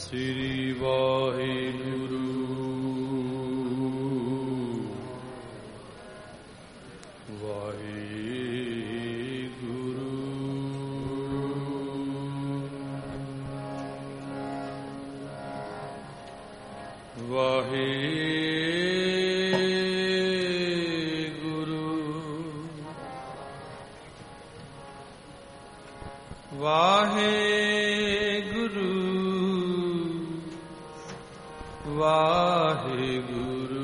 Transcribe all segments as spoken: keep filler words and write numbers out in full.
ਸ੍ਰੀ ਵਾਹਿਗੁਰੂ ਵਾਹਿਗੁਰੂ ਵਾਹਿਗੁਰੂ ਵਾਹਿਗੁਰੂ ਵਾਹਿਗੁਰੂ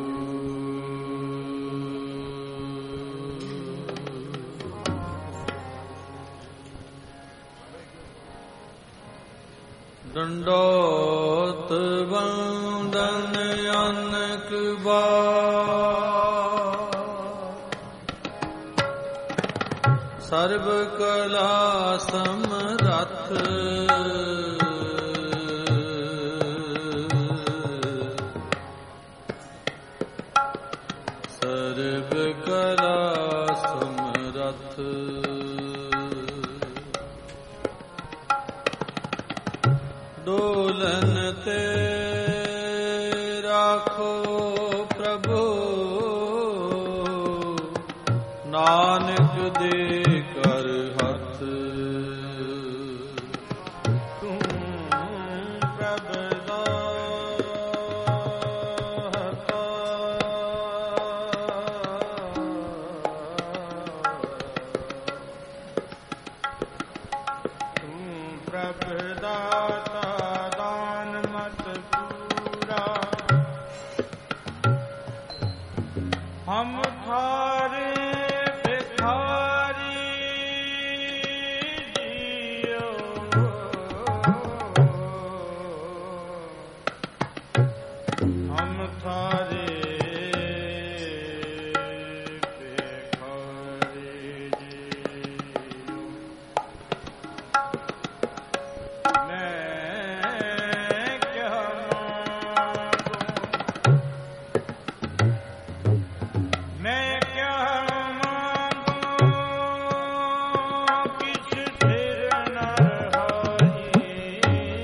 ਦੰਡੋਤ ਵੰਦਨ ਅਨਕ ਬਾਰ ਸਰਬ ਕਲਾ ਸਮਰੱਥ ਸਰਬ ਕਲਾ ਸਮਰੱਥ ਡੋਲਨ ਤੇ ਰਾਖੋ ਪ੍ਰਭੂ ਨਾਨਕ ਦੇ ਕਰ ਹੱਥ ਤੂੰ ਪ੍ਰਭ ਦਾਤਾ ਤੂੰ ਪ੍ਰਭ ਦਾਤਾ ਹਮ ਥਾਰੇ ਭਿਖਾਰੀ ਜੀਓ ਹਮ ਥਾਰੇ ਭਿਖਾਰੀ ਜੀਓ ਮੈਂ ਕਿਆ ਮੈਂ ਕਿਆ ਮੰਗੂ ਕਿਛ ਥਿਰ ਨ ਰਹਾਈ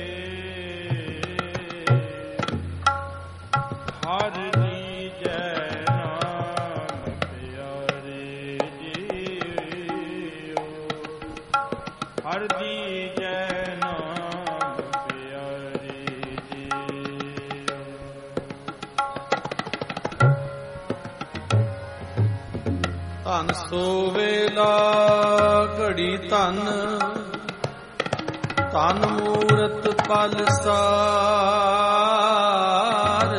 ਹਰ ਦੀਜੈ ਨਾਮ ਪਿਆਰੇ ਜੀਓ ਹਰ ਦੀਜੈ ਨਾਮ ਪਿਆਰੇ ਜੀਓ ਧਨ ਸੋ ਵੇਲਾ ਘੜੀ ਧਨ ਧਨ ਮੂਰਤ ਪਲ ਸਾਰ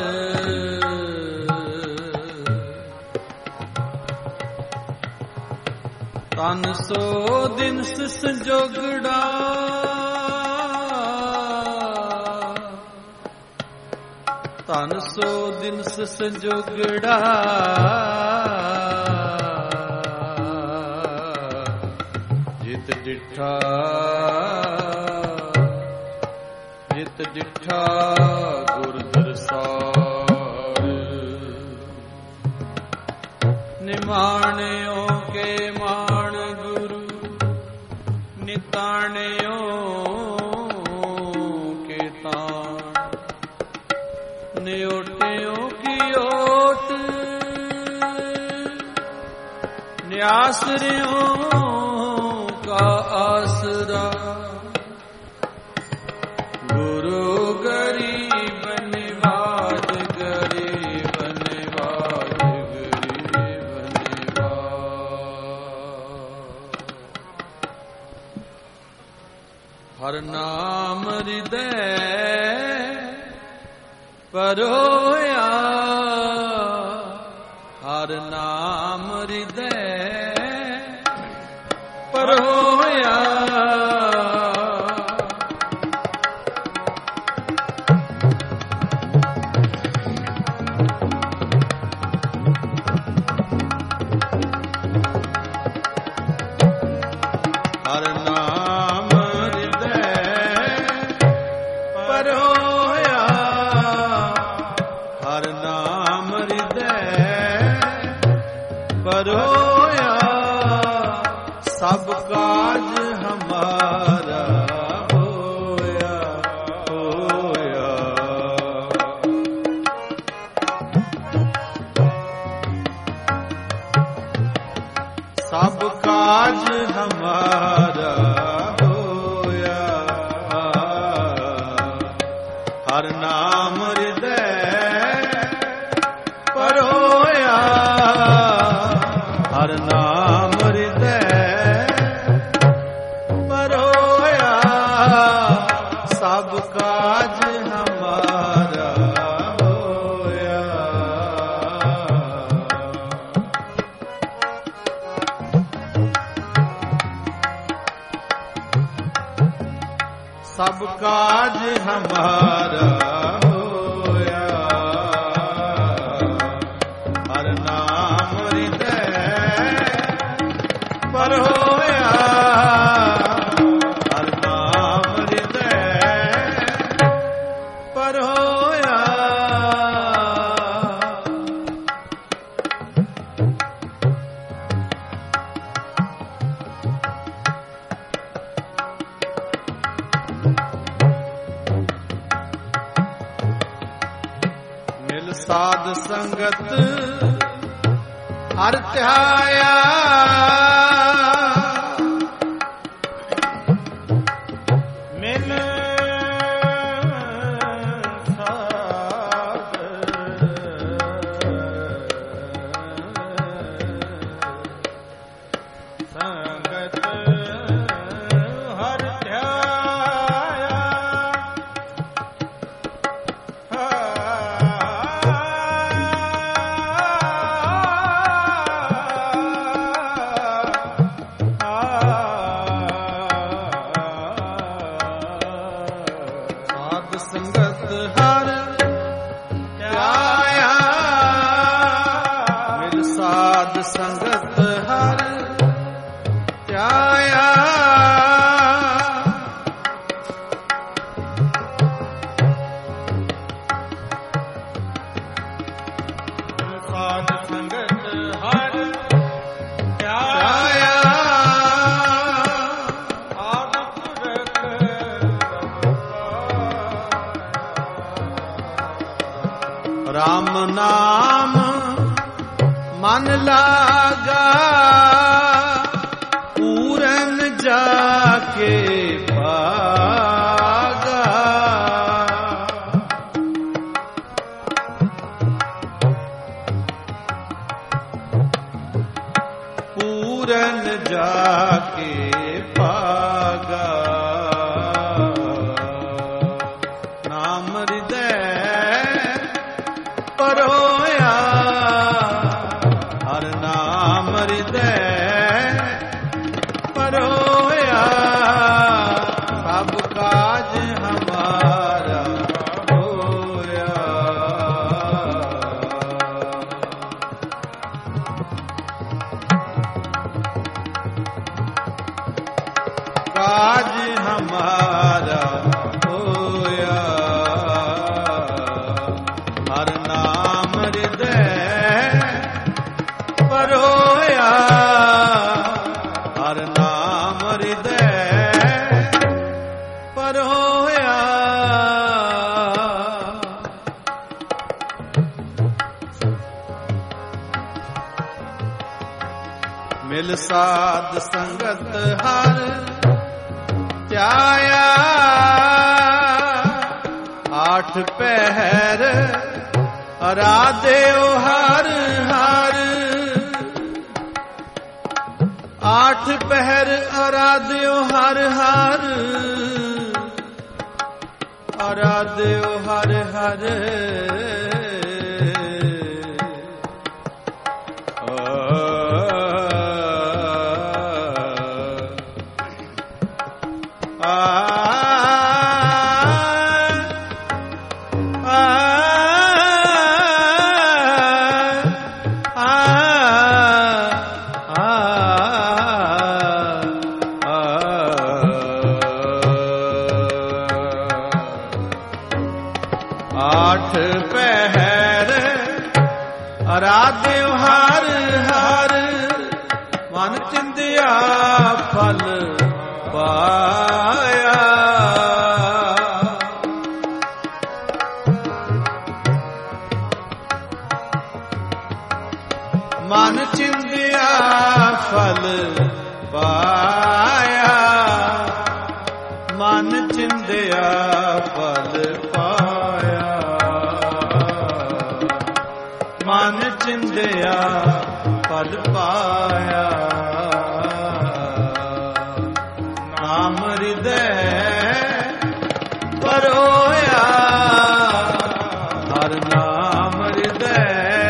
ਧਨ ਸੋ ਦਿਨ ਸੰਜੋਗੜਾ ਧਨ ਸੋ ਦਿਨ ਸੰਜੋਗੜਾ ਜਿਤ ਡਿਠਾ ਜਿਤ ਡਿਠਾ ਗੁਰ ਦਰਸਾਰ ਨਿਮਾਣਿਓ ਕੇ ਮਾਣ ਗੁਰੂ ਨਿਤਾਣਿਓ ਕੇ ਤਾਣ ਨਿਓਟਿਓ ਕੀ ਓਟ ਨਿਆਸਰਿਓ ਕਾ ਆਸਰਾ ਗੁਰੂ ਗਰੀਬ ਨਿਵਾਜ ਗਰੀਬ ਨਿਵਾਜ ਗਰੀਬ ਨਿਵਾਜ ਹਰ ਨਾਮ ਹਿਰਦੈ ਪਰੋਇਆ ਹਰ ਨਾਮ ਹਿਰਦੈ ਪਰੋਇਆ ਹਰ ਨਾਮ ਹਿਰਦੈ ਪਰੋਇਆ ਹਰ ਨਾਮ ਹਿਰਦੈ ਪਰੋਇਆ ਸਭ ਕਾ ਹਰਿ ਨਾਮ ਹਿਰਦੈ ਪਰੋਇਆ ਹਰਿ ਨਾਮ ਹਿਰਦੈ ਪਰੋਇਆ ਸਭ ਕਾਜ ਹਮਾਰਾ ਹੋਇਆ ਸਭ ਕਾਜ ਹਮਾਰਾ ਹੋਇਆ ਹਰਿ ਨਾਮ ਹਿਰਦੈ ਪਰ ਹੋਇਆ ਹਰਿ ਨਾਮ ਹਿਰਦੈ ਪਰ ਹੋਇਆ ਮਿਲ ਸਾਧ ਸੰਗਤ ਹਰਿ ਧਿਆਇਆ ਮਿਲ ਸਾਧ ਸੰਗਤ ਹਰਿ ਧਿਆਇਆ ਸਾਧ ਸੰਗਤ ਹਰਿ ਧਿਆਇਆ ਮਿਲ ਸਾਧ ਸੰਗਤ ਹਰਿ ਧਿਆਇਆ ਸਾਧ ਸੰਗਤ ਹਰਿ ਧਿਆਇਆ ਆਦ ਪੁਰਖ ਰਾਮ ਨਾਮ ਮਨ ਲਾਗਾ ਪੂਰਨ ਜਾ ਕੇ ਭਾਗਾ ਪੂਰਨ ਜਾ ਕੇ ਭਾਗਾ ਨਾਮ ਹਿਰਦੈ ਪਰੋਇਆ ਹਰਿ ਨਾਮ ਹਿਰਦੈ ਪਰੋਇਆ ਸਭ ਕਾਜ ਹਮਾਰਾ ਹੋਇਆ ਕਾਜ ਹਮਾਰਾ ਹੋਇਆ ਹਰਿ ਨਾਮ ਹਿਰਦੈ ਪਰੋਇਆ ਹਰਿ ਨਾਮ ਹਿਰਦੈ ਪਰੋਇਆ ਮਿਲ ਸਾਧ ਸੰਗਤ ਹਰਿ ਧਿਆਇਆ ਆਠ ਪਹਿਰ ਅਰਾਧਿਓ ਹਰਿ ਹਰਿ ਆਠ ਪਹਿਰ ਅਰਾਧਿਓ ਹਰਿ ਹਰਿ ਅਰਾਧਿਓ ਹਰਿ ਹਰਿ ਆਠ ਪਹਿਰ ਅਰਾਧਿਓ ਹਰਿ ਹਰਿ ਮਨ ਚਿੰਦਿਆ ਫਲ ਪਾਇਆ ਮਨ ਚਿੰਦਿਆ ਫਲ ਪਾਇਆ ਮਨ ਚਿੰਦਿਆ ਫਲ ਪਾਇਆ ਫਲ ਪਾਇਆ। ਨਾਮ ਹਿਰਦੈ ਪਰੋਇਆ, ਹਰ ਨਾਮ ਹਿਰਦੈ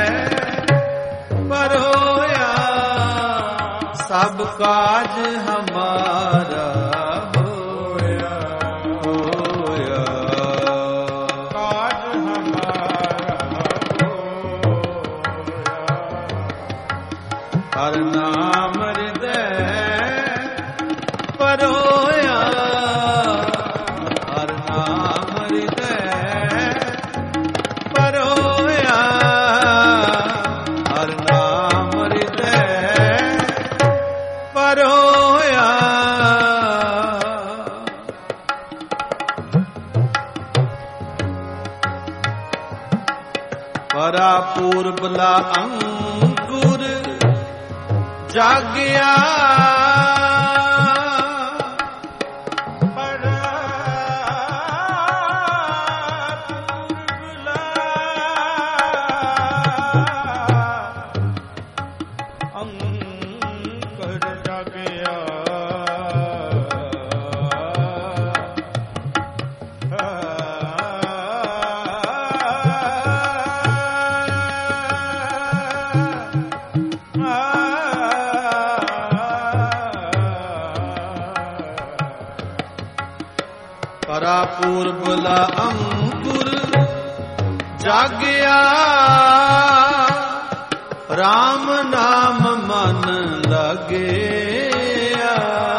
ਪਰੋਇਆ। ਸਭ ਕਾਜ ਹਮਾਰਾ ਹੋਇਆ ਹੋਇਆ, ਕਾਜ ਹਮਾਰਾ ਹੋਇਆ। ਹਰ ਨਾਮ ਹਿਰਦੈ ਪਰੋਇਆ, ਹਰ ਨਾਮ ਹਿਰਦੈ ਪਰੋਇਆ। ਹਰ ਨਾਮ ਹਿਰਦੈ ਪਰੋਇਆ। ਪਰਾ ਪੂਰਬਲਾ ਅੰਕੁਰ ਜਾਗਿਆ, ਪਰਾ ਪੂਰਬਲਾ ਅੰਕੁਰ ਜਾਗਿਆ, ਰਾਮ ਨਾਮ ਮਨ ਲੱਗਿਆ।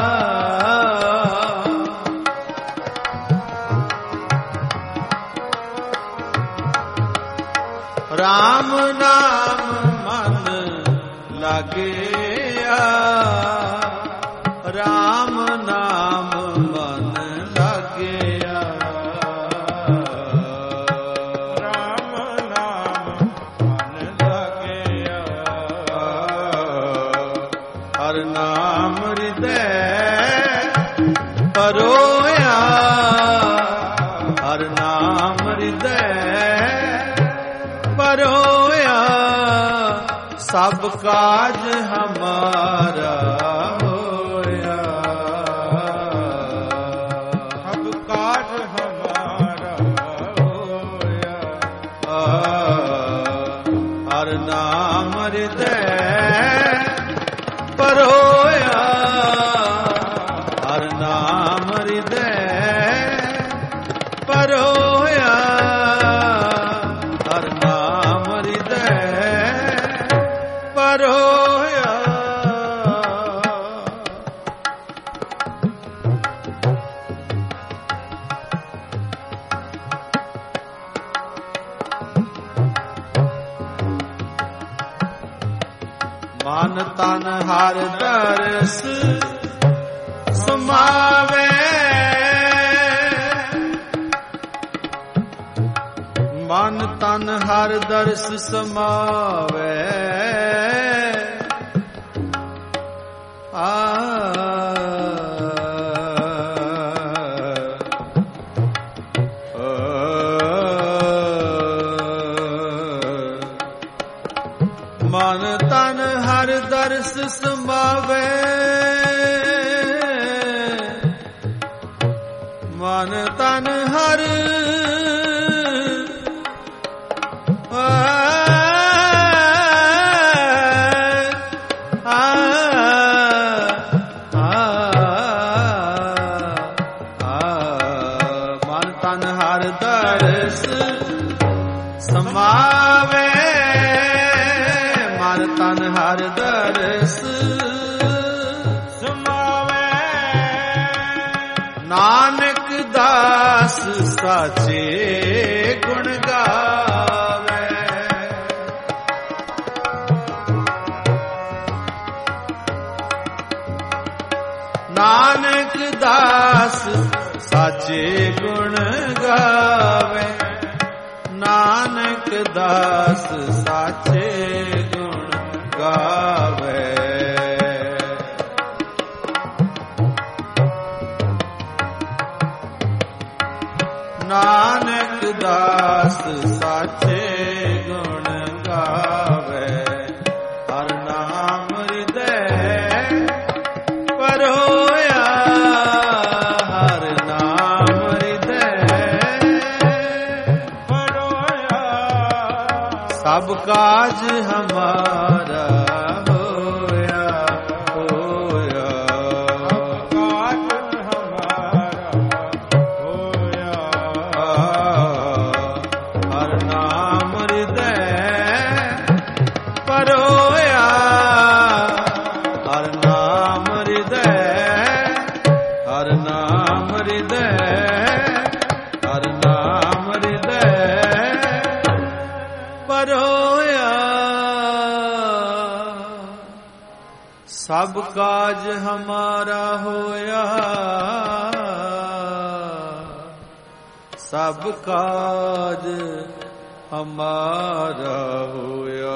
ਰਾਮ ਨਾਮ ਮਨ ਲੱਗਿਆ, ਰਾਮ ਨਾਮ ਮਨ ਲੱਗਿਆ। ਰਾਮ ਨਾਮ ਮਨ ਲੱਗਿਆ, ਹਰ ਨਾਮ ਹਿਰਦੈ ਪਰੋਇਆ, ਹਰ ਨਾਮ ਹਿਰਦੈ ਪਰੋਇਆ। ਸਭ ਕਾਜ ਹਮਾਰਾ ਹੋਇਆ, ਸਭ ਕਾਜ ਹਮਾਰਾ ਹੋਇਆ। ਹਰ ਨਾਮ ਹਿਰਦੈ ਪਰੋਇਆ, ਹਰ ਨਾਮ ਹਿਰਦੈ ਪਰੋਇਆ। ਹਰ ਨਾਮ ਹਿਰਦੈ ਪਰੋਇਆ। ਮਨ ਤਨ ਹਰ ਦਰਸ ਸਮਾਵੇ, ਮਨ ਤਨ ਹਰ ਦਰਸ ਸਮਾਵੇ। ਆ ਮਨ ਤਨ ਹਰ ਦਰਸ ਸਮਾਵੇ, ਮਨ ਤਨ ਹਰ ਮਨ ਤਨ ਹਰ ਦਰਸ ਸਮਾਵੇ, ਮਨ ਤਨ ਹਰ ਦਰਸ ਸਮਾਵੇ। ਨਾਨਕ ਦਾਸ ਸਾਚੇ ਗੁਣ ਗਾਵੇ, ਨਾਨਕ ਦਾਸ ਸਾਚੇ ਗੁਣ ਗਾਵੇ। ਨਾਨਕ ਦਾਸ ਸਾਚੇ ਗੁਣ ਗਾਵੇ। ਨਾਨਕ ਦਾਸ ਸਾਚੇ ਗੁਣ ਗਾਵੇ। सब काज हमारा होया होया, सब काज हमारा होया। हर नाम हृदय परोया, हर नाम हृदय, हर नाम हृदय, हर नाम हृदय परोया। सब काज हमारा होया, सब काज हमारा होया।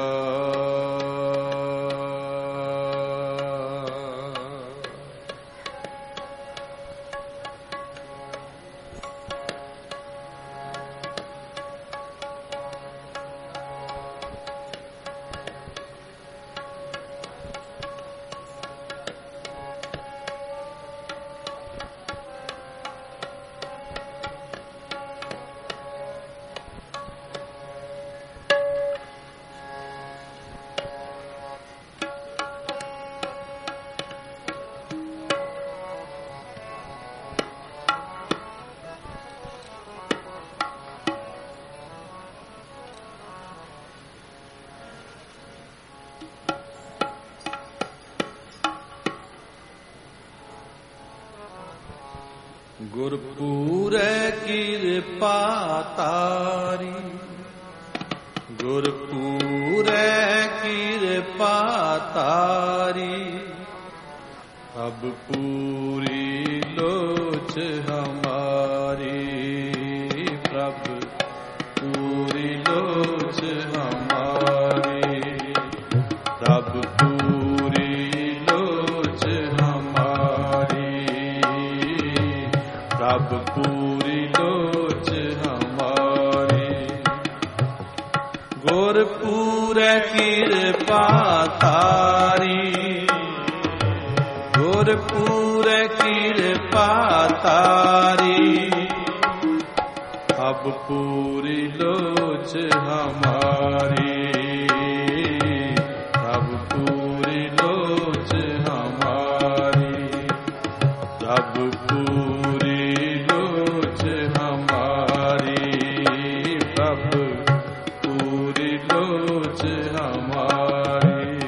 गुरपूरे कृपा तारी, गुरपूरे कृपा तारी, अब पूरी लोच हमारी, प्रभु पूरी लोच हमारी, प्रभु पूरी लोच हमारी, प्रभ पूरी लोच हमारी। गुरपूरे कृपा तारी, गुरपूरे कृपा तारी, अब पूरी लोच हमारी, अब पूरी लोच हमारी, अब पूरी लोच हमारी, प्रभु पूरी लोच हमारी।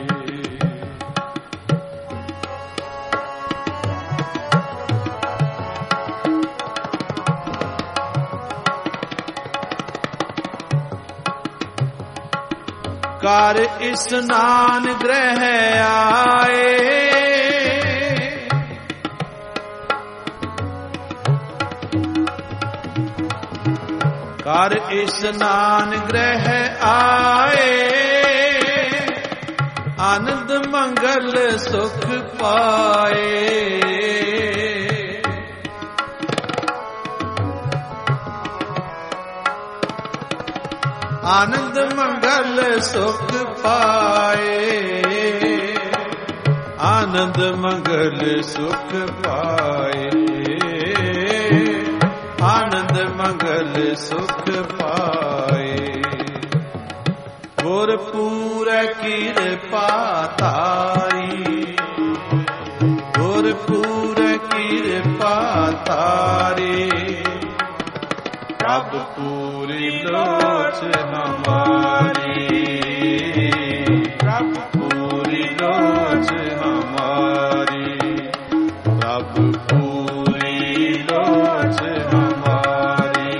कर स्नान गृह आए, कर स्नान गृह आए, आनंद मंगल सुख पाए, आनंद मंगल सुख पाए, आनंद मंगल सुख पाए, आनंद मंगल सुख पाए। गुरपूरे कृपा तारी, गुरपूरे कृपा तारी, प्रभ पूरी लोच हमारी, प्रभ पूरी लोच हमारी, प्रभ पूरी लोच हमारी,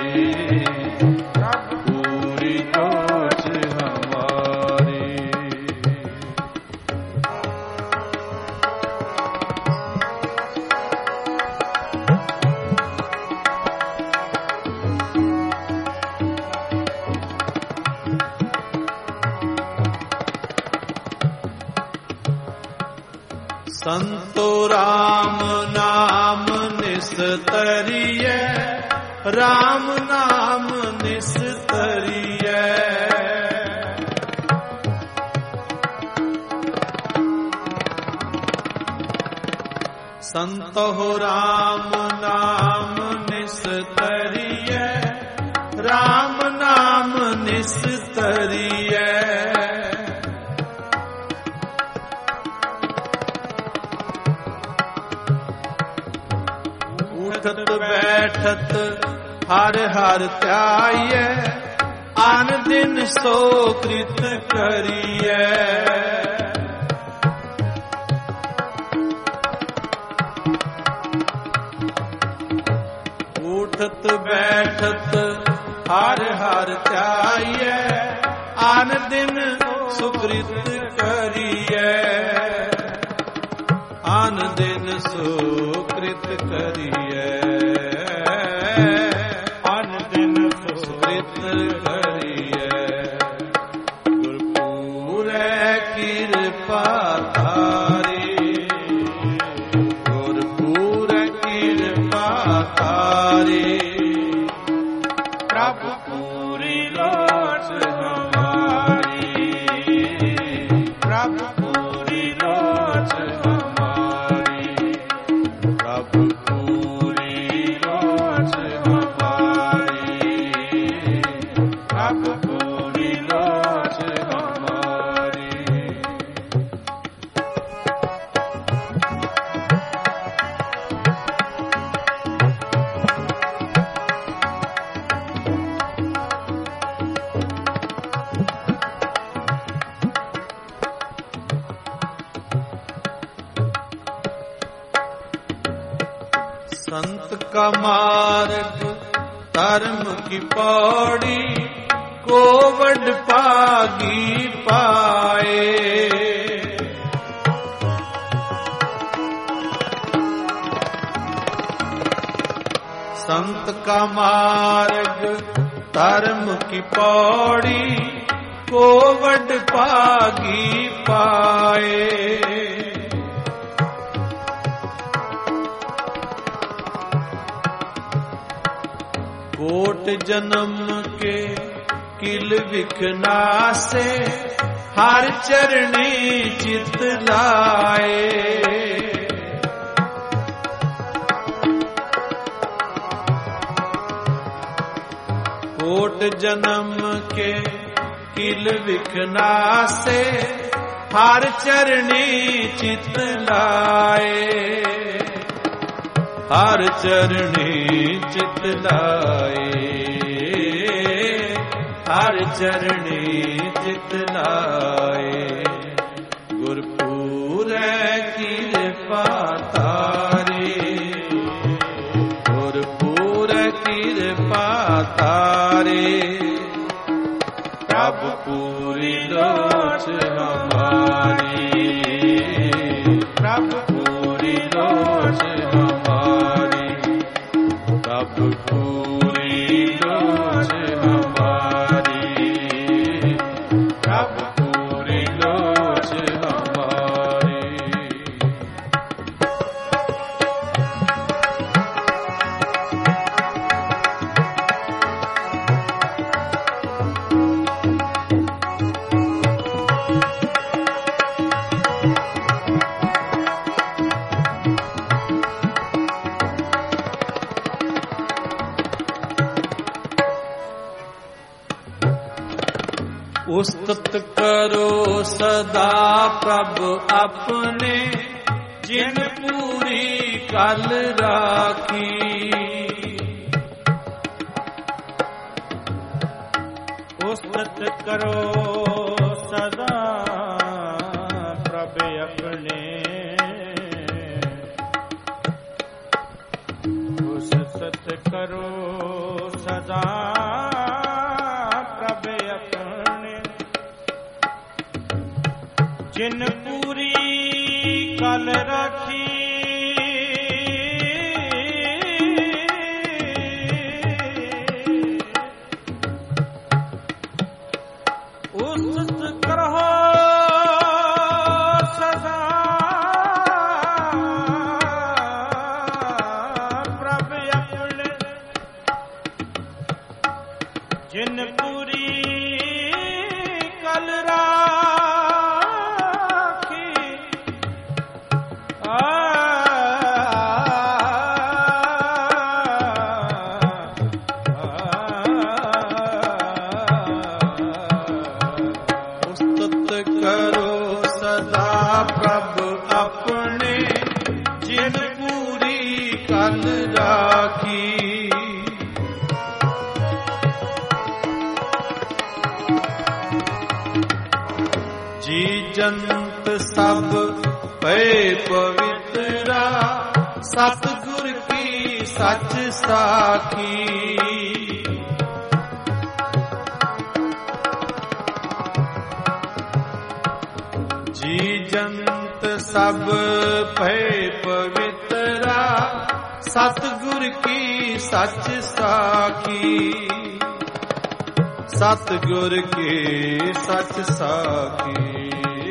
प्रभ पूरी लोच हमारी। संतो राम नाम निस्तरिय, राम नाम निस्तरिय, संतो राम नाम निस्तरिय, राम नाम निस्तरिय, बैठत हर हर त्याये, आन दिन सो कृत करिए। उठत बैठत हर हर त्याये, आन दिन सुकृत करिए। आन दिन सुकृत करिए, आन दिन सुकृत करिए। गुरपुरे कृपा तारी, गुरपुरे कृपा तारी। प्रभु पूरी लोच हमारी, प्रभु पूरी लोच हमारी, प्रभु पूरी लोच हमारी, प्रभु पूरी लोच हमारी। संत का मार्ग धर्म की पौड़ी, को वड पागी पाए। संत का मार्ग धर्म की पौड़ी, को वड पागी पाए। कोट जन्म के किल विखनासे, हर चरणी चित लाए। कोट जन्म के किल विखनासे, हर चरणी चित लाए। हर चरणी चित लाए, हर चरणी चित लाए। गुरपुरे कृपा तारी, गुरपुरे कृपा तारी। प्रभु पूरी लोच हमारी, प्रभु पूरी लोच हमारी, प्रभु पूरी लोच हमारी, प्रभु पूरी लोच हमारी। उस्तत करो सदा प्रभु अपने, जिन पूरी कल राखी। उस्तत करो सदा प्रभु अपने, उस्तत करो सदा प्रभु अपने, जिन पूरी कल राखी। उस्तत करो सदा प्रभु अपने, जिन पूरी कल राखी। करो सदा प्रभु अपने, जिन पूरी कल राखी। ਜੰਤ ਸਭ ਭਏ ਪਵਿੱਤਰਾ, ਸਤਿਗੁਰ ਕੀ ਸੱਚ ਸਾਖੀ। ਜੀ ਜੰਤ ਸਭ ਭਏ ਪਵਿੱਤਰਾ, ਸਤਿਗੁਰ ਕੀ ਸੱਚ ਸਾਖੀ। ਸਤਿਗੁਰ ਕੀ ਸੱਚ ਸਾਖੀ,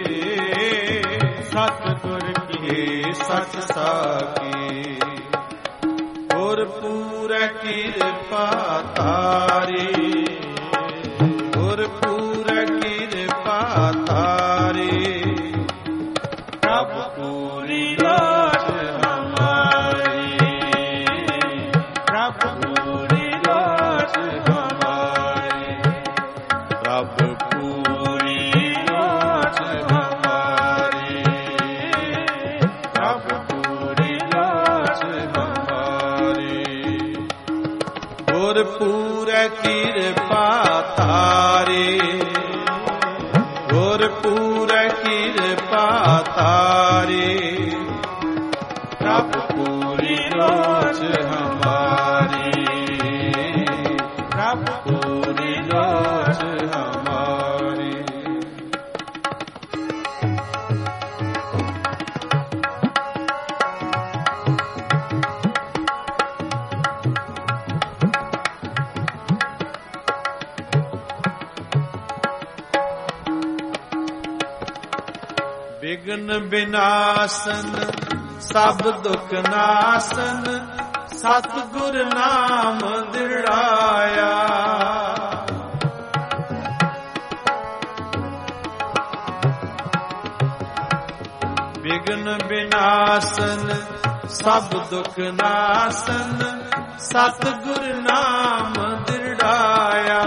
ਸਤਿਗੁਰ ਕੀ ਸੱਚ ਸਾਖੀ। ਗੁਰ ਪੂਰੈ ਕਿਰਪਾ ਤਾਰੀ, ਗੁਰ ਪੂਰੈ ਕਿਰਪਾ ਤਾਰੀ। ਪ੍ਰਭ ਪੂਰੀ ਲੋਚ ਹਮਾਰੀ, ਪ੍ਰਭ ਪੂਰੀ ਲੋਚ ਹਮਾਰੀ, ਪ੍ਰਭ ਪੂਰੀ ਲੋਚ ਹਮਾਰੀ, ਪ੍ਰਭ ਪੂਰੀ ਲੋਚ ਹਮਾਰੀ। ਗੁਰ ਪੂਰੈ ਕਿਰਪਾ ਤਾਰੀ, ਗੁਰ ਪੂਰੈ ਕਿਰਪਾ ਤਾਰੀ। ਪ੍ਰਭ ਪੂਰੀ ਲੋਚ ਹਮਾਰੀ, ਪ੍ਰਭ ਪੂਰੀ ਲੋਚ ਹਮਾਰੀ। ਬਿਗਨ ਬਿਨਾਸਨ ਸਭ ਦੁਖ ਨਾਸਨ, ਸਤਿਗੁਰ ਨਾਮ ਦਿੜਾਇਆ। ਬਿਗਨ ਬਿਨਾਸਨ ਸਭ ਦੁਖ ਨਾਸਨ, ਸਤਿਗੁਰ ਨਾਮ ਦਿੜਾਇਆ।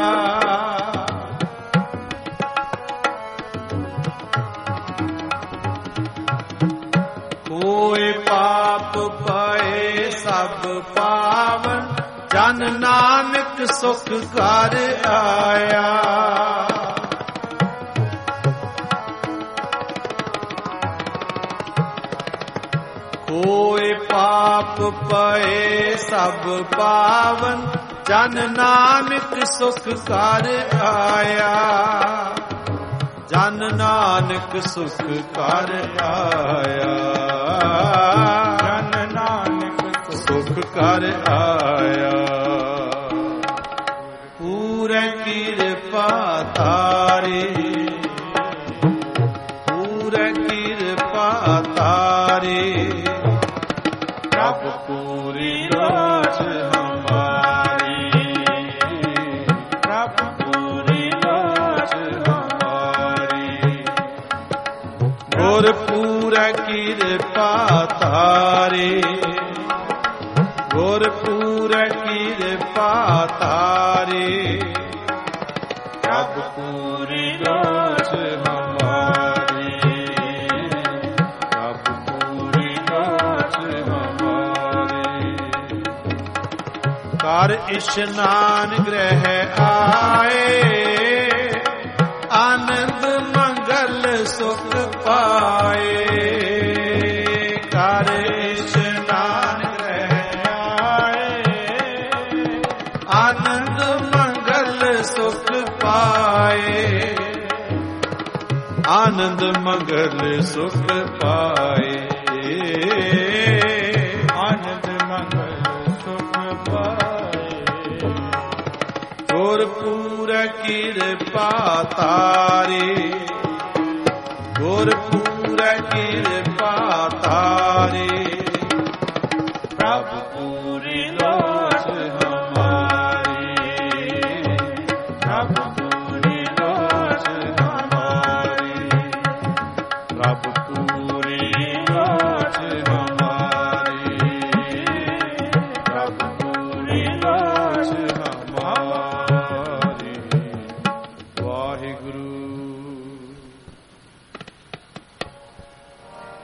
ਹੋਏ ਪਾਪ ਪਾਏ ਸਭ ਪਾਵਨ, ਜਨ ਨਾਨਕ ਸੁਖ ਘਰ ਆਇਆ। ਹੋਏ ਪਾਪ ਪਾਏ ਸਭ ਪਾਵਨ, ਜਨ ਨਾਨਕ ਸੁਖ ਘਰ ਆਇਆ। ਜਨ ਨਾਨਕ ਸੁਖ ਘਰ ਆਇਆ, ਜਨ ਨਾਨਕ ਸੁਖ ਘਰ ਆਇਆ। ਪੂਰੈ ਕਿਰਪਾ ਤਾਰੀ, ਪੂਰੈ ਕਿਰਪਾ ਤਾਰੀ। ਪ੍ਰਭ ਪੂਰੀ ਲੋਚ ਹਮਾਰੀ, ਪ੍ਰਭ ਪੂਰੀ ਲੋਚ ਹਮਾਰੀ। ਗੁਰ ਪੂਰੈ ਕਿਰਪਾ ਤਾਰੀ, ਗੁਰ ਪੂਰੈ ਕਿਰਪਾ ਤਾਰੀ। ਪ੍ਰਭ ਪੂਰੀ ਲੋਚ ਹਮਾਰੀ, ਪ੍ਰਭ ਪੂਰੀ ਲੋਚ ਹਮਾਰੀ। ਕਰ ਇਸ਼ਨਾਨ ਗ੍ਰਹਿ ਆਏ, ਆਨੰਦ ਮੰਗਲ ਸੁਖ ਪਾਏ। ਕਰ ਇਸ਼ਨਾਨ ਗ੍ਰਹਿ ਆਏ, ਆਨੰਦ ਮੰਗਲ ਸੁਖ ਪਾਏ। ਆਨੰਦ ਮੰਗਲ ਸੁਖ ਪਾਏ, ਆਨੰਦ ਮੰਗਲ ਸੁਖ ਪਾਏ। ਗੁਰ ਪੂਰੈ ਕਿਰਪਾ ਤਾਰੀ, ਗੁਰ ਪੂਰੈ ਕਿਰਪਾ ਤਾਰੀ। ਪ੍ਰਭ ਪੂਰੀ ਲੋਚ ਹਮਾਰੀ, ਪ੍ਰਭ ਪੂਰੀ ਲੋਚ ਹਮਾਰੀ। ਪ੍ਰਭ ਪੂਰੀ ਲੋਚ ਹਮਾਰੀ, ਪ੍ਰਭ ਪੂਰੀ ਲੋਚ ਹਮਾਰੀ। ਵਾਹਿਗੁਰੂ।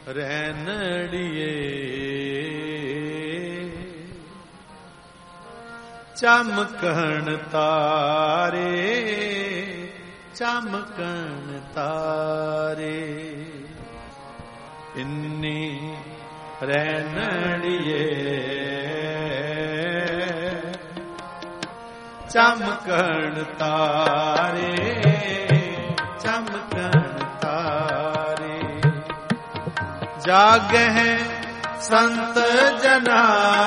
ਰਹਿਣੜੀਏ ਚਮਕਣ ਤਾਰੇ ਚਮਕਣ ਤਾਰੇ ਇੰਨੀ ਰਹਿਣੜੀਏ ਚਮਕਣ ਤਾਰੇ ਚਮਕਣ ਤਾਰੇ ਜਾਗਹਿ ਸੰਤ ਜਨਾ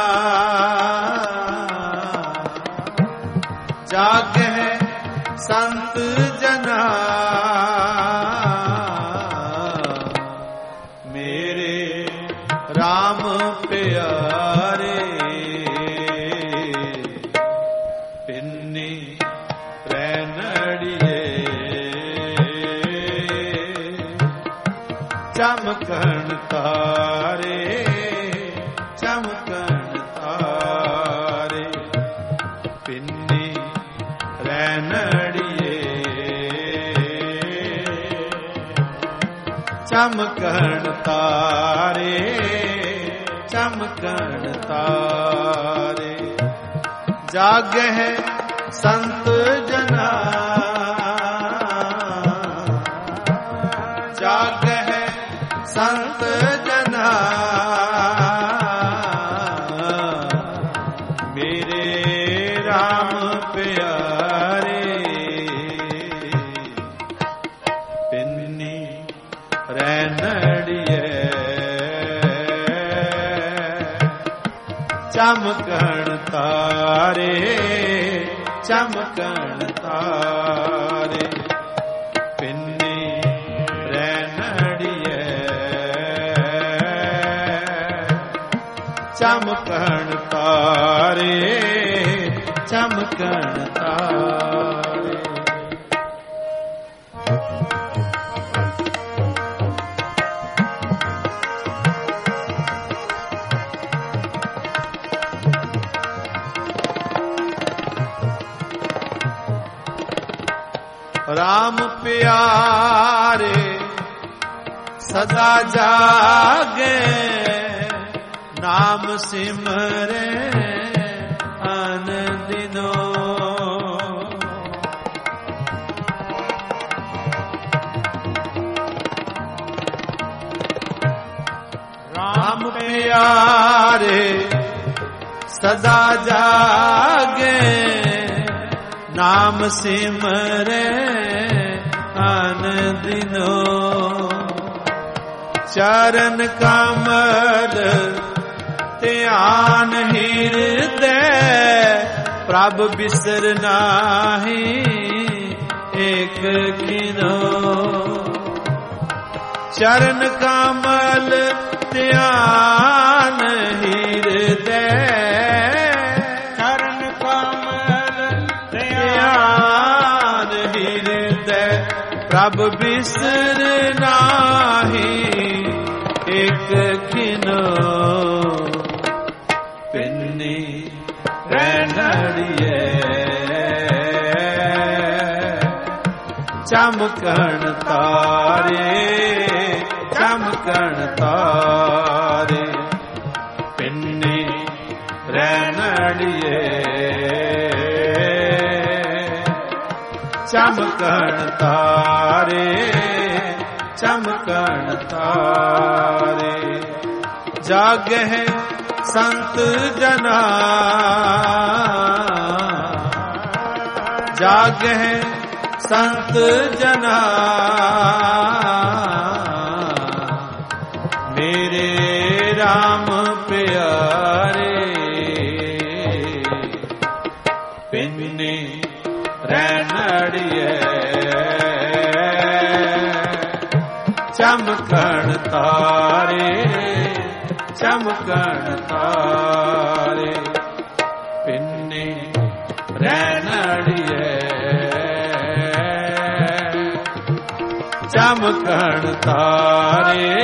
ਜਾਗਹਿ ਸੰਤ ਜਨਾ ਮੇਰੇ RAM ਪਿਆਰੇ ਪਿੰਨੀ ਰਹਿਣੜੀਏ ਚਮਕਣ ਤਾਰੇ ਚਮਕਣ ਤਾਰੇ ਪਿੰਨੀ ਰਹਿਣੜੀਏ ਚਮਕਣ ਤਾਰੇ ਚਮਕਣ ਤਾਰੇ ਜਾਗਹਿ ਸੰਤ ਜਨਾ ਜਾਗਹਿ ਸੰਤ ਜਨਾ ਮੇਰੇ RAM ਪਿਆਰੇ ਪਿੰਨੀ ਰਹਿਣੜੀਏ ਚਮਕਣ ਤਾਰੇ ਚਮਕਣ ਤਾਰੇ ਪਿੰਨੀ ਰਹਿਣੜੀਏ ਚਮਕਣ ਤਾਰੇ ਚਮਕਣ ਤਾਰੇ RAM ਪਿਆਰੇ ਸਦਾ ਜਾਗੇ ਨਾਮ ਸਿਮਰੇ ਆਨੰਦਿਨੋ RAM ਪਿਆਰੇ ਸਦਾ ਜਾਗੇ ਨਾਮ ਸਿਮਰੇ ਆਨੰਦਿਨੋ ਚਰਨ ਕਮਲ ਧਿਆਨ ਹਿਰਦੈ ਪ੍ਰਭ ਬਿਸਰ ਨਾਹੀ ਏਕ ਕਿਨੋ ਚਰਨ ਕਮਲ ਧਿਆਨ ਹਿਰਦੈ ਚਰਨ ਕਮਲ ਧਿਆਨ ਹਿਰਦੈ ਪ੍ਰਭ ਬਿਸਰ ਨਾਹੀ ਏਕ ਕਿਨੋ ਪਿੰਨੀ ਰਹਿਣੜੀਏ ਚਮਕਣ ਤਾਰੇ ਚਮਕਣ ਤਾਰੇ ਪਿੰਨੀ ਰਹਿਣੜੀਏ ਚਮਕਣ ਤਾਰੇ ਚਮਕਣ ਤਾਰੇ ਜਾਗਹਿ ਸੰਤ ਜਨਾ ਜਾਗਹਿ ਸੰਤ ਜਨਾ ਮੇਰੇ RAM ਪਿਆਰੇ ਪਿੰਨੀ ਰਹਿਣੜੀਏ ਚਮਕਣ ਤਾਰੇ ਚਮਕਣ ਤਾਰੇ ਪਿੰਨੀ ਰਹਿਣੜੀਏ ਚਮਕਣ ਤਾਰੇ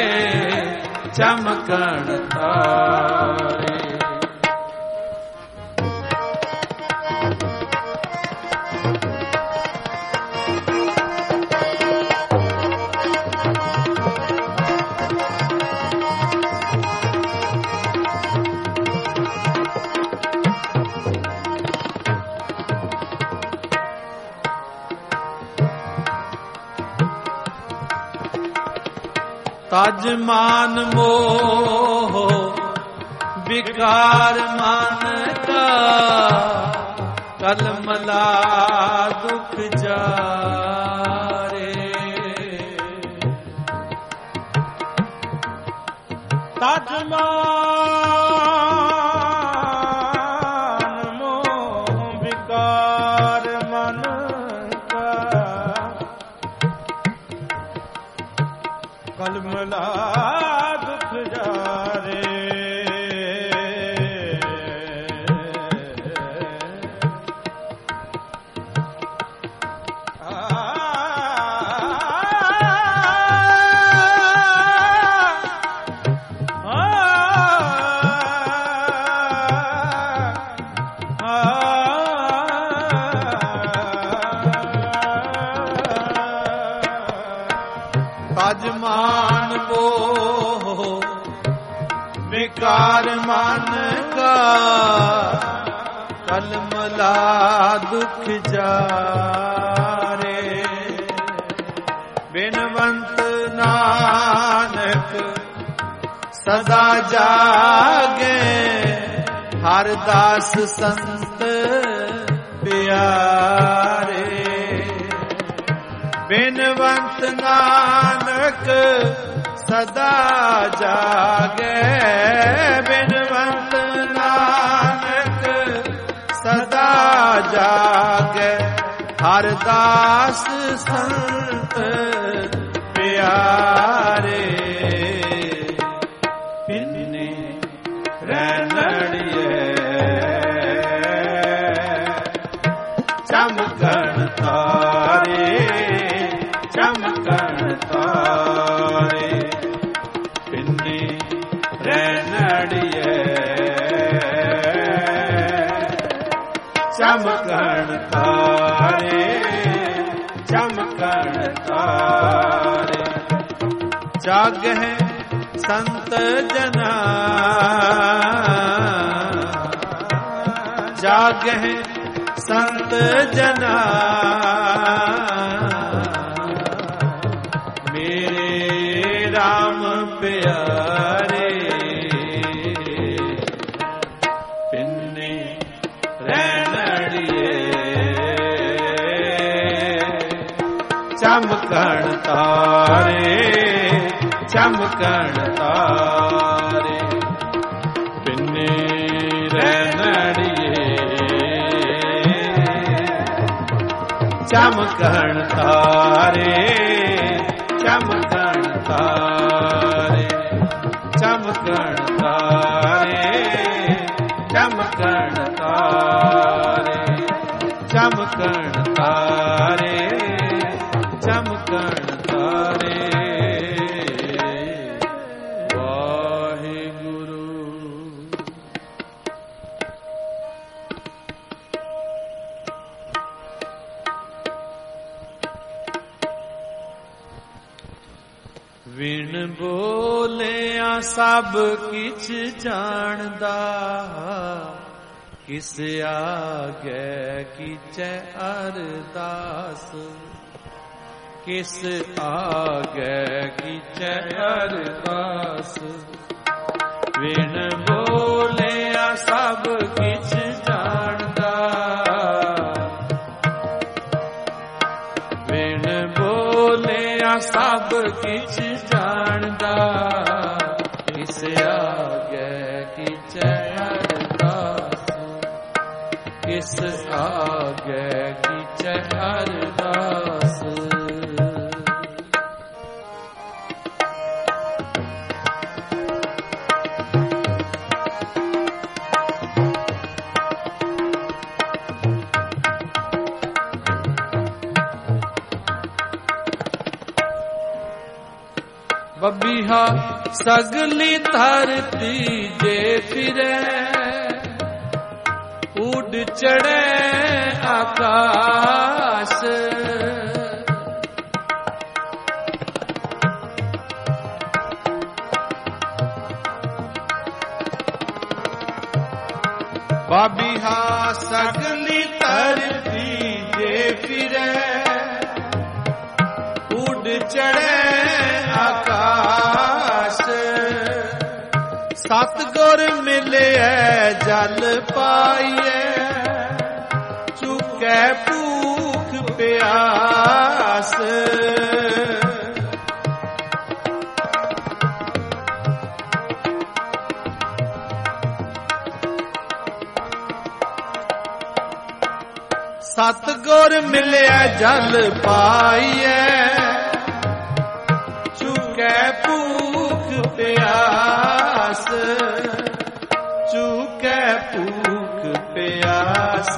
ਚਮਕਣ ਤਾਰੇ ਤਜ ਮਾਨ ਮੋਹ ਵਿਕਾਰ ਮਨ ਕਾ, ਕਲਮ ਲਾ ਦੁਖ ਜਾਰੇ। ਤਜ ਮਾਨ ਮੋਹ ਵਿਕਾਰ ਮਨ ਕਾ, ਕਲਮ ਲਾ ਦੁਖ ਜਾਰੇ। ਤਜ ਮਾਨ ਮੋਹ ਵਿਕਾਰ ਮਨ ਕਾ, ਕਲਮ ਲਾ ਦੁਖ ਜਾਰੇ। ਬਿਨਵੰਤ ਨਾਨਕ ਸਦਾ ਜਾਗੇ, ਹਰ ਦਾਸ ਸੰਤ ਪਿਆਰੇ। ਬਿਨਵੰਤ ਨਾਨਕ ਸਦਾ ਜਾਗੇ, ਬਿਨਵੰਤ ਨਾਨਕ ਸਦਾ ਜਾਗੇ, ਹਰ ਦਾਸ ਸੰਤ ਪਿਆਰੇ। ਪਿੰਨੇ ਰਹਿਣੜੀਏ ਚਮਕਣ ਤਾਰੇ, ਚਮਕਣ ਤਾਰੇ। ਪਿੰਨੇ ਰਹਿਣੜੀਏ ਚਮਕਣ ਤਾਰੇ, ਚਮਕਣ ਤਾਰੇ। ਜਾਗਹਿ ਸੰਤ ਜਨਾ, ਜਾਗਹਿ ਸੰਤ ਜਨਾ, ਮੇਰੇ ਰਾਮ ਪਿਆਰੇ। ਪਿੰਨੇ ਰਹਿਣੜੀਏ ਚਮਕਣ ਤਾਰੇ, ਚਮਕਣ ਤਾਰੇ। ਪਿੰਨੇ ਰਹਿਣੜੀਏ ਚਮਕਣ ਤਾਰੇ, ਚਮਕਣ ਤਾਰੇ। ਚਮਕਣ ਤਾਰੇ, ਚਮਕਣ ਤਾਰੇ। ਚਮਕਣ ਤਾਰੇ, ਚਮਕਣ ਤਾਰੇ। ਵਾਹਿਗੁਰੂ। ਵਿਣ ਬੋਲਿਆ ਸਭ ਕਿਛ ਜਾਣਦਾ, ਕਿਸ ਆਗੇ ਕੀਚੈ ਅਰਦਾਸ, ਕਿਸ ਆਗੇ ਕੀਚੈ ਅਰਦਾਸ। ਵਿਣ ਬੋਲਿਆ ਸਭ ਕਿਛ ਜਾਣਦਾ, ਵਿਣ ਬੋਲਿਆ ਸਭ ਕਿਛ ਜਾਣਦਾ, ਕਿਸ ਆਗੇ ਕੀਚੈ ਅਰਦਾਸ, ਕਿਸ ਆਗੇ ਕੀਚੈ ਅਰਦਾਸ। ਬੱਬੀਹਾ ਸਗਲੀ ਧਰਤੀ ਜੇ ਫਿਰੇ, ਉੱਡ ਚੜ੍ਹੇ ਆਕਾਸ਼। ਬਾਬੀਹਾ ਸਗਲੀ ਧਰਤੀ ਜੇ ਫਿਰੇ, ਉੱਡ ਚੜ੍ਹੇ ਆਕਾਸ਼। ਸਤਿਗੁਰ ਮਿਲਿਐ ਜਲ ਪਾਈਐ, ਚੁਕੈ ਭੂਖ ਪਿਆਸ। ਸਤਿਗੁਰ ਮਿਲਿਆ ਜਲ ਪਾਈਐ, ਚੁਕੈ ਭੂਖ ਪਿਆਸ। ਚੁਕੈ ਭੂਖ ਪਿਆਸ,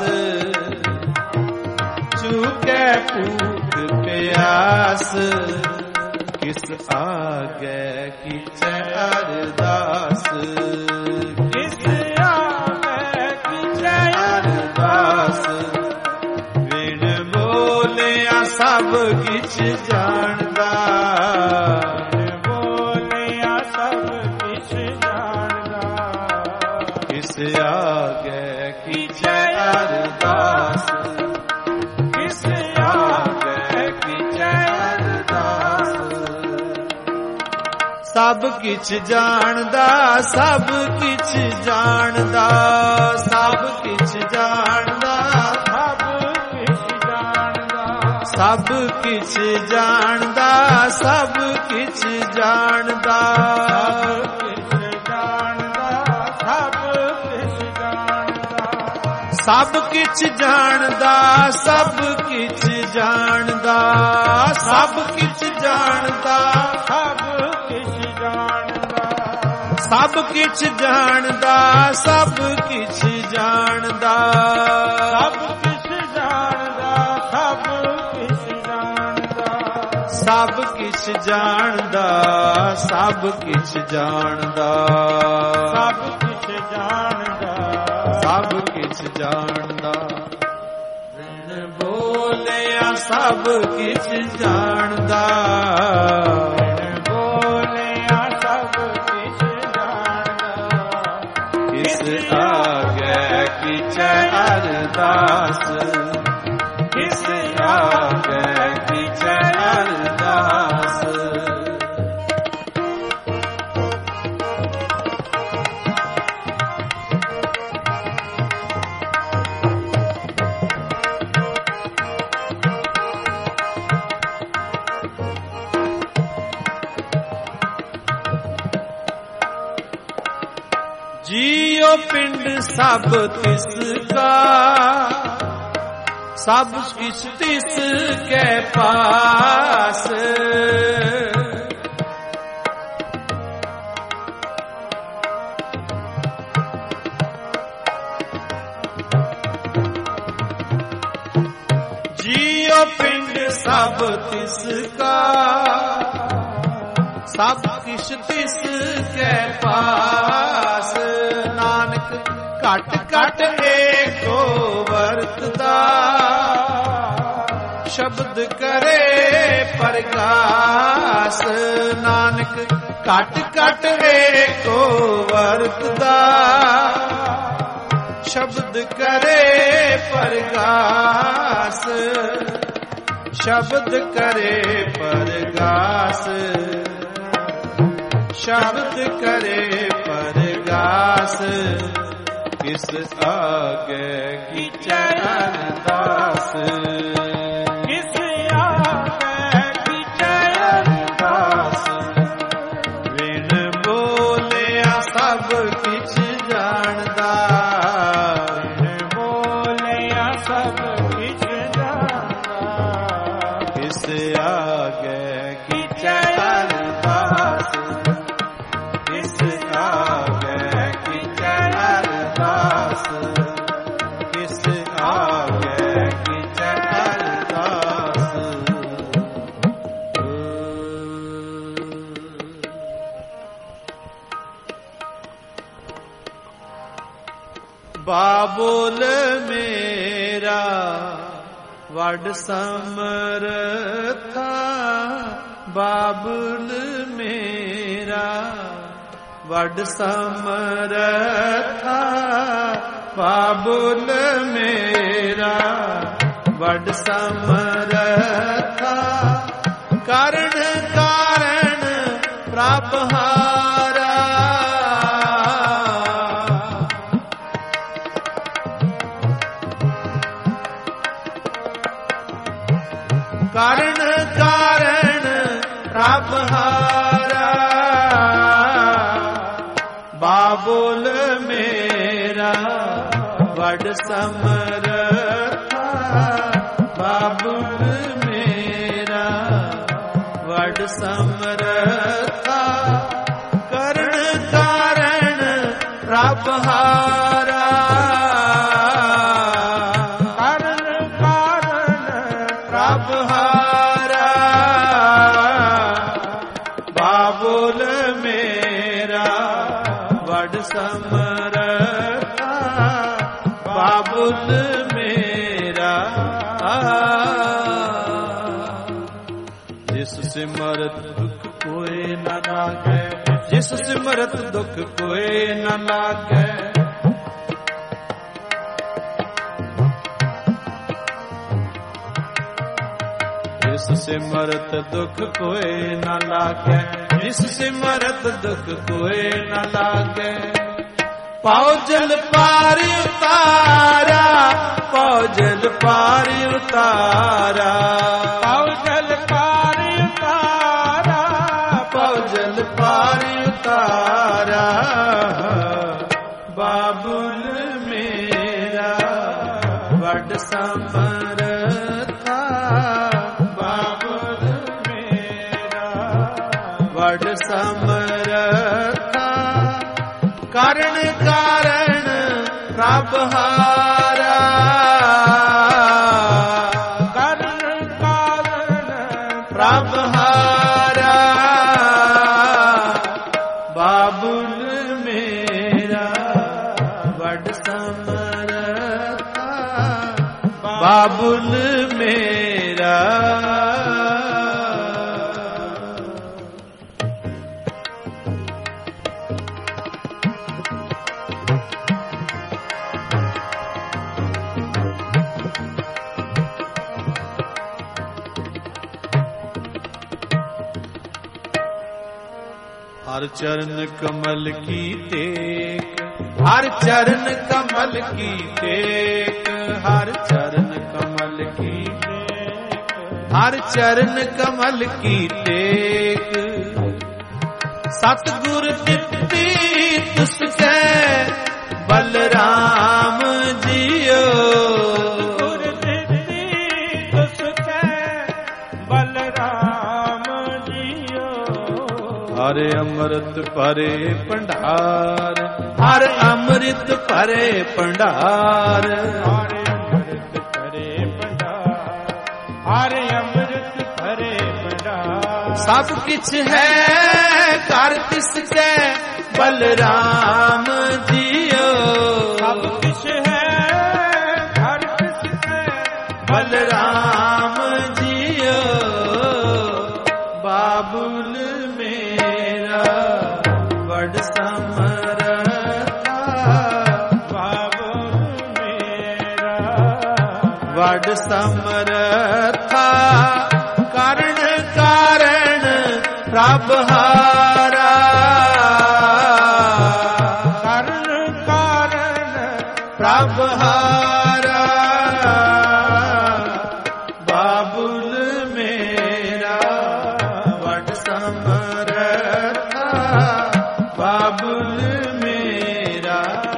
ਚੁਕੈ ਭੂਖ ਪਿਆਸ। ਕਿਸ ਆਗੈ ਕੀਚੈ ਅਰਦਾਸ, ਕਿਸ ਆਗੈ ਕੀਚੈ ਅਰਦਾਸ। ਸਭ ਕਿਛ ਜਾਣਦਾ, ਬੋਲਿਆ ਸਭ ਕਿਛ ਜਾਣਦਾ। ਕਿਸ ਆਗੈ ਕੀਚੈ ਅਰਦਾਸ, ਕਿਸ ਆਗੈ ਕੀਚੈ ਅਰਦਾਸ। ਸਭ ਕਿਛ ਜਾਣਦਾ, ਸਭ ਕਿਛ ਜਾਣਦਾ, ਸਭ ਕਿਛ ਜਾਣਦਾ, ਸਭ ਕਿਛ ਜਾਣਦਾ, ਸਭ ਕਿਛ ਜਾਣਦਾ, ਸਭ ਕਿਛ ਜਾਣਦਾ। ਸਭ ਕਿਛ ਜਾਣਦਾ, ਸਭ ਕਿਛ ਜਾਣਦਾ, ਸਭ ਕਿਛ ਜਾਣਦਾ। ਸਭ ਕਿਛ ਜਾਣਦਾ, ਸਭ ਕਿਛ ਜਾਣਦਾ। ਸਭ ਕਿਛ ਜਾਣਦਾ, ਸਭ ਕਿਛ ਜਾਣਦਾ, ਸਭ ਕਿਛ ਜਾਣਦਾ, ਸਭ ਕਿਛ ਜਾਣਦਾ। ਬਿਨ ਬੋਲਿਆ ਸਭ ਕਿਛ ਜਾਣਦਾ, ਬਿਨ ਬੋਲਿਆ ਸਭ ਕਿਛ ਜਾਣਦਾ। ਕਿਸ ਆਗੈ ਕੀਚੈ ਅਰਦਾਸ, ਕਿਸ ਆਗੈ ਕੀਚੈ ਅਰਦਾਸ। ਜੀਉ ਪਿੰਡ ਸਭ ਤਿਸ ਕਾ, ਸਭ ਕਿਛ ਤਿਸ ਕੈ ਪਾਸ। ਜੀਉ ਪਿੰਡ ਸਭ ਤਿਸ ਕਾ, ਸਭ ਕਿਛ ਤਿਸ ਕੈ ਪਾਸ। ਨਾਨਕ ਘਟ ਘਟ ਏਕੋ ਵਰਤਦਾ, ਸ਼ਬਦ ਕਰੇ ਪ੍ਰਗਾਸ। ਨਾਨਕ ਘਟ ਘਟ ਏਕੋ ਵਰਤਦਾ, ਸ਼ਬਦ ਕਰੇ ਪ੍ਰਗਾਸ। ਸ਼ਬਦ ਕਰੇ ਪ੍ਰਗਾਸ, ਸ਼ਬਦ ਕਰੇ ਪ੍ਰਗਾਸ। ਕਿਸ ਆਗੈ ਕੀਚੈ ਅਰਦਾਸ, ਕਿਸ ਆਗੈ ਕੀਚੈ ਅਰਦਾਸ। ਬਿਨ ਬੋਲਿਆ ਸਭ ਕਿਛ ਜਾਣਦਾ, ਬਿਨ ਬੋਲਿਆ ਸਭ ਕਿਛ ਜਾਣਦਾ। ਕਿਸ ਆਗੈ ਕੀਚੈ ਅਰਦਾਸ, ਕਿਸ ਆਗੈ ਕੀਚੈ ਅਰਦਾਸ। ਕਿਸ ਆਗੈ ਕੀਚੈ ਅਰਦਾਸ। ਬਾਬੁਲ ਮੇਰਾ ਵਡ ਸਮਰਥਾ, ਬਾਬੁਲ ਮੇਰਾ ਵਡ ਸਮਰਥਾ। ਬਾਬੁਲ ਮੇਰਾ ਵਡ ਸਮਰਥਾ। ਕਰਨ ਕਾਰਨ ਪ੍ਰਭ ਹਾਰਾ, ਬਾਬੁਲ ਮੇਰਾ ਵਡ ਸਮਰਥਾ, ਬਾਬੁਲ ਮੇਰਾ ਵਡ ਸਮਰਥਾ, ਕਰਨ ਕਾਰਨ ਰੱਬ ਹਾਰਾ, ਕਰਨ ਕਾਰਨ ਰੱਬ ਹਾਰਾ, ਬਾਬੁਲ ਮੇਰਾ ਵਡ ਸਮਰਥਾ, ਬਾਬੁਲ ਮੇਰਾ। ਜਿਸ ਸਿਮਰਤ ਦੁਖ ਕੋਇ ਨ ਲਾਗੈ, ਜਿਸ ਸਿਮਰਤ ਦੁਖ ਕੋਇ ਨ ਲਾਗੈ, ਜਿਸ ਸਿਮਰਤ ਦੁਖ ਕੋਇ ਨ ਲਾਗੈ, ਜਿਸ ਸਿਮਰਤ ਦੁਖ ਕੋਇ ਨ ਲਾਗੈ। ਪਉ ਜਲ ਪਾਰ ਉਤਾਰਾ, ਪਉ ਜਲ ਪਾਰ ਉਤਾਰਾ, ਪਉ ਜਲ ਪਾਰ ਉਤਾਰਾ, ਪਉ ਜਲ ਪਾਰ ਉਤਾਰਾ, ਬਾਬੁਲ ਮੇਰਾ ਵਡ ਸਮਰਥਾ, ਬਾਬੁਲ ਮੇਰਾ ਵਡ ਸਮਰਥਾ, ਕਰਨ ਕਾਰਨ ਰੱਬ ਹਾਰਾ, ਕਰਨ ਕਾਰਨ ਰੱਬ ਹਾਰਾ, ਬਾਬੁਲ ਮੇਰਾ ਵਡ ਸਮਰਥਾ, ਬਾਬੁਲ ਮੇਰਾ। हर चरण कमल की टेक, हर चरण कमल की टेक, हर चरण कमल की टेक, हर चरण कमल की टेक। सतगुर दित्ती तुसकै बलराम जियो, गुर दित्ती तुसकै बलराम जियो। हर अमृत भरे भंडार, हर अमृत भरे भंडार, हर अमृत भरे भंडार, हर अमृत भरे भंडार। सब किछ है कर तिसकै बलराम जियो, सब किछ है घर किसके बलराम जियो। बाबुल मेरा वड समरथा, बाबुल मेरा वड समरथा, कारण कारण प्रभ हारा, कारण कारण प्रभ हारा। बाबुल मेरा वड समरथा, बाबुल मेरा।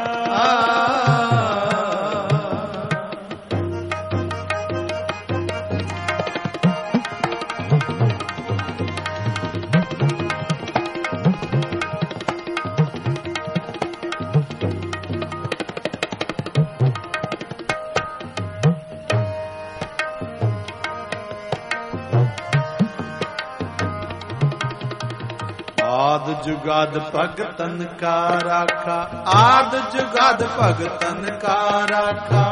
आद जुगाद भगतन का राखा, आद जुगाद भगतन का राखा,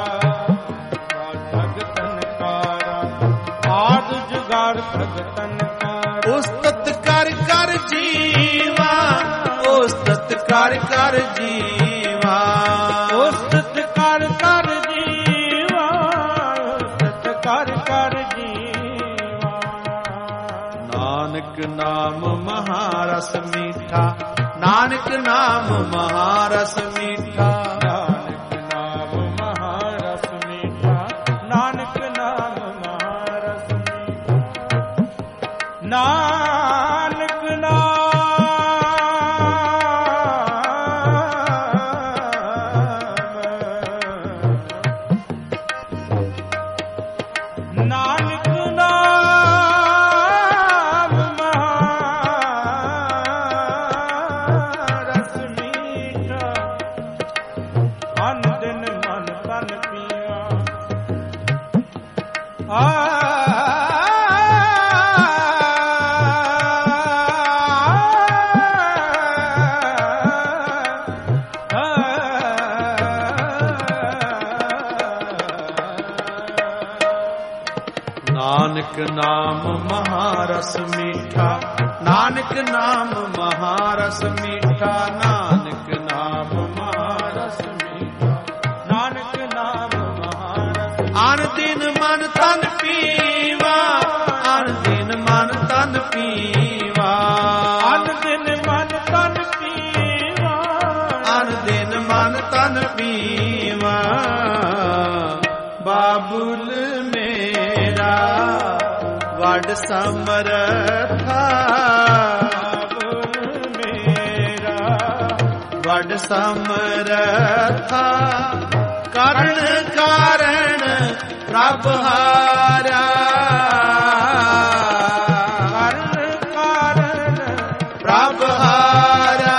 भगतन का आद जुगाड़ भगतन का। उस्तत कर कर जीवा, उस्तत कर कर जीवा, उस्तत कर कर जीवा, उस्तत कर कर जीवा। नानक नाम महारस मीठा, नानक नाम महारस मीठा, नानक नाम महारस मीठा, नानक नाम महारस मीठा। नानक नाम ਨਾਮ ਮਹਾਰਸ ਮੀਠਾ, ਨਾਨਕ ਨਾਮ ਮਹਾਰਸ ਮੀਠਾ, ਨਾਨਕ ਨਾਮ ਮਹਾਰਸ ਮੀਠਾ, ਨਾਨਕ ਨਾਮ ਮਹਾਰਸ। ਅਨ ਦਿਨ ਮਨ ਤਨ ਪੀਵਾ, ਅਨ ਦਿਨ ਮਨ ਤਨ ਪੀਵਾ, ਅਨ ਦਿਨ ਮਨ ਤਨ ਪੀਵਾ, ਅਨ ਦਿਨ ਮਨ ਤਨ ਪੀਵਾ। ਬਾਬੁਲ ਮੇਰਾ ਵਡ ਸਮਰਥਾ, ਬਾਬੁਲ ਮੇਰਾ ਵਡ ਸਮਰਥਾ, ਕਰਨ ਕਾਰਣ ਪ੍ਰਭ ਹਾਰਾ, ਕਰਨ ਕਾਰਨ ਪ੍ਰਭ ਹਾਰਾ।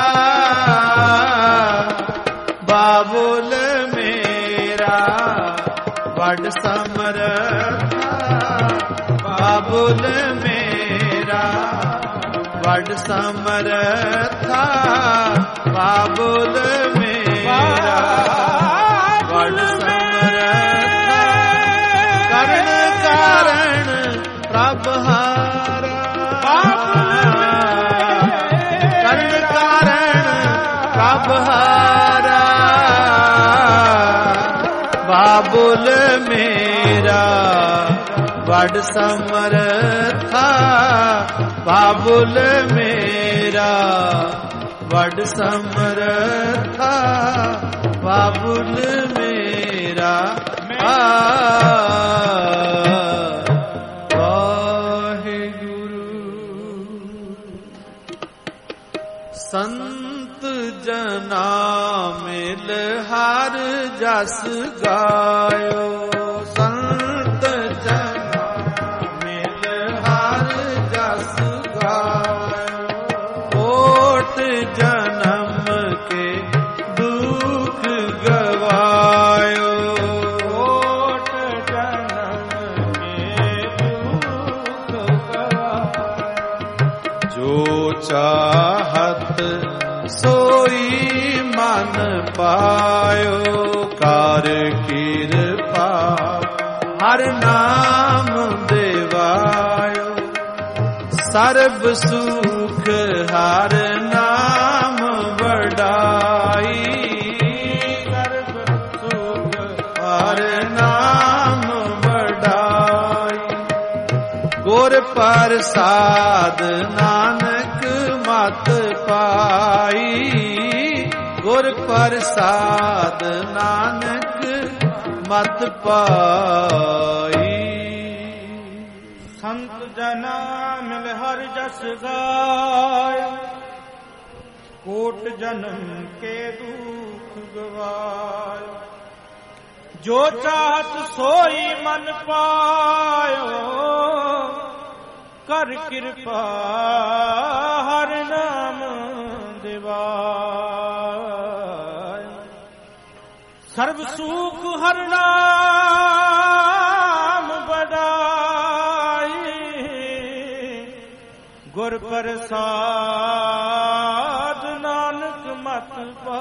ਬਾਬੁਲ ਮੇਰਾ ਵਡ ਸਮਰਥਾ, ਬਾਬੁਲ ਮੇਰਾ ਵਡ ਸਮਰਥਾ, ਬਾਬੁਲ ਮੇਰਾ ਵਡ ਸਮਰਥਾ, ਕਰਨ ਕਾਰਣ ਪ੍ਰਭ ਹਾਰਾ, ਕਰਨ ਕਾਰਣ ਪ੍ਰਭ ਹਾਰਾ। ਬਾਬੁਲ ਮੇਰਾ ਵਡ ਸਮਰਥਾ, ਬਾਬੁਲ ਮੇਰਾ ਵਡ ਸਮਰਥਾ, ਬਾਬੁਲ ਮੇਰਾ। ਵਾਹਿਗੁਰੂ। ਸੰਤ ਜਨਾ ਮਿਲ ਹਰ ਜਸ ਗਾਇਓ, ਸੰਤ ਜਨਾ ਮਿਲ ਹਰ ਜਸ ਗਾਇਓ, ਕੋਟ ਜਨਮ ਕੇ ਦੁਖ ਗਵਾਇਓ, ਕੋਟ ਜਨਮ ਕੇ ਦੁਖ ਗਵਾਇਓ। ਜੋ ਚਾਹਤ ਸੋਈ ਮਨ ਪਾਇਓ, ਕਰ ਕਿਰਪਾ ਹਰ ਨਾਮ ਦੇਵਾਇਓ, ਸਰਬ ਸੁਖ ਹਰ ਨਾਮ ਵਡਾਈ, ਸਰਬ ਸੁਖ ਹਰ ਨਾਮ ਵਡਾਈ। ਗੁਰ ਪ੍ਰਸਾਦ ਨਾਨਕ ਮਤ ਪਾਈ, ਗੁਰ ਪ੍ਰਸਾਦ ਨਾਨਕ ਮਤ ਪਾਈ। ਸੰਤ ਜਨਾ ਮਿਲ ਹਰ ਜਸ ਗਾਇ, ਕੋਟ ਜਨਮ ਕੇ ਦੁਖ ਗਵਾਇ। ਜੋ ਚਾਹਤ ਸੋਈ ਮਨ ਪਾਇਓ, ਕਰ ਕਿਰਪਾ ਹਰ ਨਾਮ ਦਿਵਾਇ। ਸਰਬ ਸੁਖ ਹਰ ਨਾਮ ਬੜਾਈ, ਗੁਰ ਪ੍ਰਸਾਦ ਨਾਨਕ ਮਤ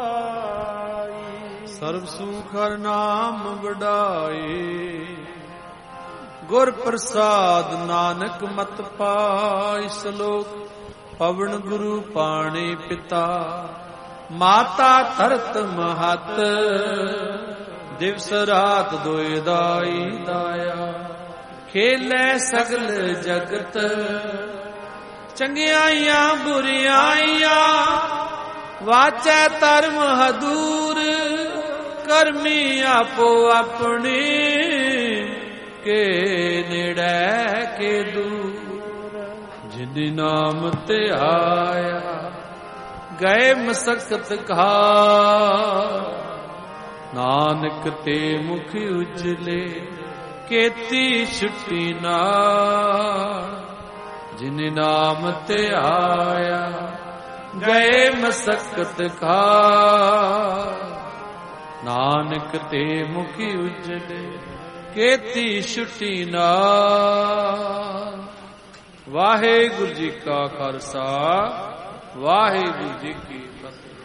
ਪਾਈ। ਸਰਬ ਸੁਖ ਹਰ ਨਾਮ ਵਡਾਈ, ਗੁਰ ਪ੍ਰਸਾਦ ਨਾਨਕ ਮਤ ਪਾਈ। ਸ਼ਲੋਕ। ਪਵਨ ਗੁਰੂ ਪਾਣੀ ਪਿਤਾ, ਮਾਤਾ ਧਰਤ ਮਹਤ, ਦਿਵਸ ਰਾਤ ਦੁਇ ਦਾਈ ਦਾਇਆ, ਖੇਲੇ ਸਗਲ ਜਗਤ, ਚੰਗਿਆਈਆਂ ਬੁਰਿਆਈਆਂ, ਵਾਚੈ ਧਰਮ ਹਦੂਰ, ਕਰਮੀ ਆਪੋ ਆਪਣੀ, ਕੇ ਨੇੜੇ ਕੇ ਦੂਰ। ਜਿਨਿ ਨਾਮ ਤੇ ਆਇਆ, ਗਏ ਮਸਕਤ ਕਾ, ਨਾਨਕ ਤੇ ਮੁਖ ਉਜਲੇ, ਕੀਤੀ ਛੁੱਟੀ ਨਾਲ। ਜਿਨਿ ਨਾਮ ਤੇ ਆਇਆ, ਗਏ ਮਸਕਤ ਕਾ, ਨਾਨਕ ਤੇ ਮੁਖ ਉਜਲੇ, ਕੀਤੀ ਛੁੱਟੀ ਨਾਲ। ਵਾਹਿਗੁਰੂ ਜੀ ਕਾ ਖਾਲਸਾ, ਵਾਹਿਗੁਰੂ ਜੀ ਕੀ ਫਤਿਹ।